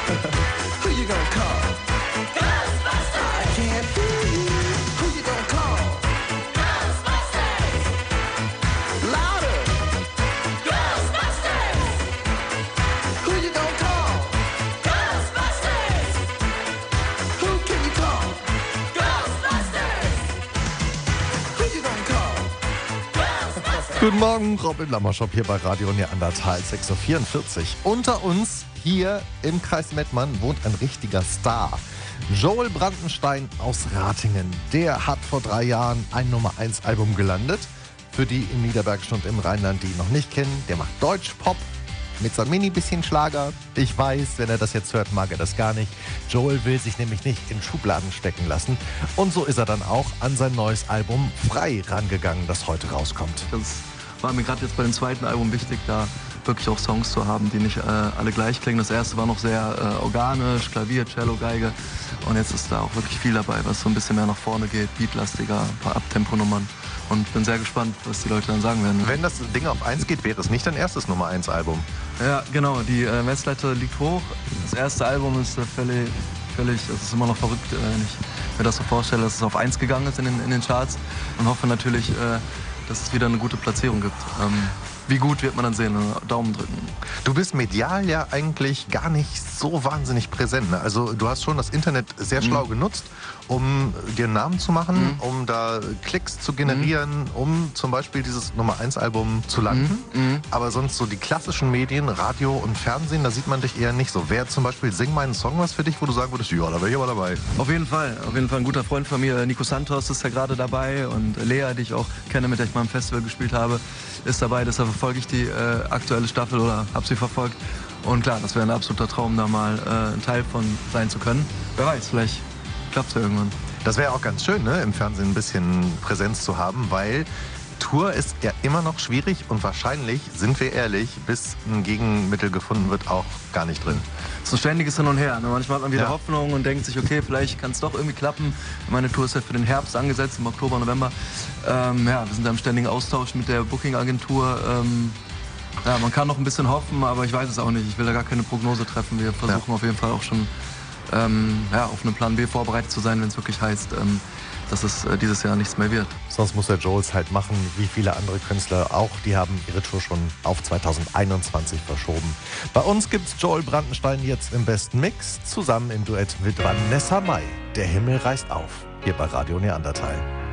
Who you gonna call? Ghostbusters! I can't hear you. Who you gonna call? Ghostbusters! Louder! Ghostbusters! Who you gonna call? Ghostbusters! Who can you call? Ghostbusters! Who you gonna call? Ghostbusters! Guten Morgen, Robin Lammerschop hier bei Radio Neandertal 6.44 Uhr. Unter uns hier im Kreis Mettmann wohnt ein richtiger Star. Joel Brandenstein aus Ratingen. Der hat vor 3 Jahren ein Nummer-1-Album gelandet. Für die im Niederbergischen und im Rheinland, die ihn noch nicht kennen, der macht Deutsch-Pop mit so ein mini-bisschen Schlager. Ich weiß, wenn er das jetzt hört, mag er das gar nicht. Joel will sich nämlich nicht in Schubladen stecken lassen. Und so ist er dann auch an sein neues Album Frei rangegangen, das heute rauskommt. Das war mir gerade jetzt bei dem zweiten Album wichtig, da wirklich auch Songs zu haben, die nicht alle gleich klingen. Das erste war noch sehr organisch, Klavier, Cello, Geige. Und jetzt ist da auch wirklich viel dabei, was so ein bisschen mehr nach vorne geht, beatlastiger, ein paar Abtemponummern. Und bin sehr gespannt, was die Leute dann sagen werden. Wenn das Ding auf 1 geht, wäre es nicht dein erstes Nummer-1-Album. Ja, genau, die Messlatte liegt hoch. Das erste Album ist völlig, das ist immer noch verrückt, wenn ich mir das so vorstelle, dass es auf 1 gegangen ist in den Charts. Und hoffe natürlich, dass es wieder eine gute Platzierung gibt. Wie gut wird man dann sehen? Daumen drücken. Du bist medial ja eigentlich gar nicht so wahnsinnig präsent. Ne? Also du hast schon das Internet sehr schlau genutzt, um dir einen Namen zu machen, um da Klicks zu generieren, um zum Beispiel dieses Nummer-1-Album zu landen. Aber sonst so die klassischen Medien, Radio und Fernsehen, da sieht man dich eher nicht so. Wäre zum Beispiel Sing meinen Song was für dich, wo du sagen würdest, ja, da wäre ich aber dabei? Auf jeden Fall ein guter Freund von mir, Nico Santos, ist ja gerade dabei und Lea, die ich auch kenne, mit der ich mal im Festival gespielt habe, ist dabei. Deshalb verfolge ich die aktuelle Staffel oder habe sie verfolgt. Und klar, das wäre ein absoluter Traum, da mal ein Teil von sein zu können. Wer weiß, vielleicht klappt es ja irgendwann. Das wäre auch ganz schön, ne, im Fernsehen ein bisschen Präsenz zu haben, weil Tour ist ja immer noch schwierig und wahrscheinlich, sind wir ehrlich, bis ein Gegenmittel gefunden wird, auch gar nicht drin. Es ist ein ständiges Hin und Her. Ne? Manchmal hat man wieder Hoffnung und denkt sich, okay, vielleicht kann es doch irgendwie klappen. Meine Tour ist ja für den Herbst angesetzt, im Oktober, November. Wir sind da im ständigen Austausch mit der Booking-Agentur. Man kann noch ein bisschen hoffen, aber ich weiß es auch nicht. Ich will da gar keine Prognose treffen. Wir versuchen auf jeden Fall auch schon auf einen Plan B vorbereitet zu sein, wenn es wirklich heißt, dass es dieses Jahr nichts mehr wird. Sonst muss der Joels halt machen, wie viele andere Künstler auch. Die haben ihre Tour schon auf 2021 verschoben. Bei uns gibt's Joel Brandenstein jetzt im besten Mix, zusammen im Duett mit Vanessa Mai. Der Himmel reißt auf, hier bei Radio Neandertal.